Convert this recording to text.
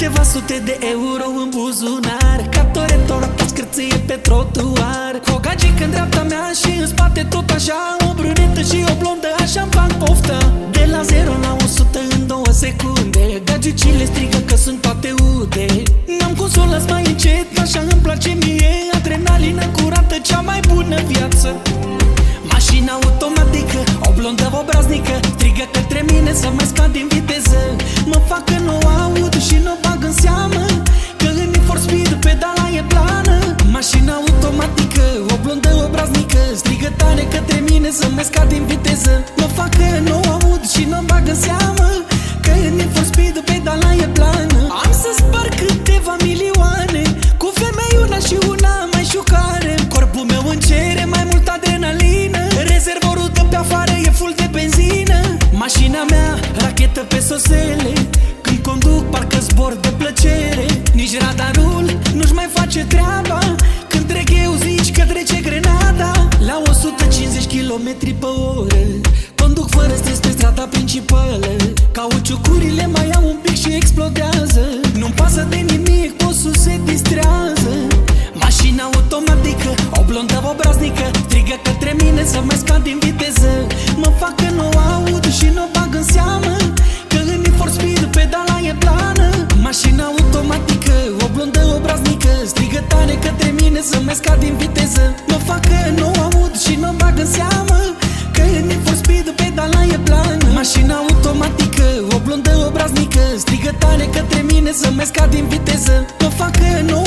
câteva sute de euro în buzunar, ca Toretto rapați cârție pe trotuar. Cu o gagică în dreapta mea și în spate tot așa, o brunetă și o blondă, așa-mi fac poftă. De la 0 la 100 în 2 secunde, gagicile strigă că sunt toate ude. N-am cum să o las mai încet, așa îmi place mie, adrenalină curată, cea mai bună viață. Mașina automatică, o blondă obraznică, strigă către mine să mai scad din viteză. Mă fac că nu aud și nu bag în seamă, că în Need for Speed pedala e plană. Mașina automatică, o blondă obraznică, strigă tare către mine să mai scad din viteză. Mă fac că nu aud și nu bag în seamă, că în Need for Speed pedala e plană. Am să spar câteva milioane, cu femei una și una mai șucare. Corpul meu încere mai mult adrenalină, rezervorul dă pe afară, e full de benzină. Mașina mea, rachetă pe sosele, când conduc parcă zbor de plăcere. Nici radarul nu-și mai face treaba, când trec eu zici că trece grenada. La 150 km pe oră conduc fără stres pe strada principală. Cauciucurile mai au un pic și explodează, nu-mi pasă de nimic, posul se distrează. Mașina automatică, o blondă obraznică, strigă către mine să mai scad din viteză. Mă fac că nu aud și nu bag în seamă, că în Need for Speed pedala e plană. Mașina automatică, o blondă obraznică, strigă tare către mine să mai scad din viteză. Mă fac că nu aud și nu bag în seamă, că în Need for Speed pedala e plană. Mașina automatică, o blondă obraznică, strigă tare către mine să mai scad din viteză. Mă fac că nu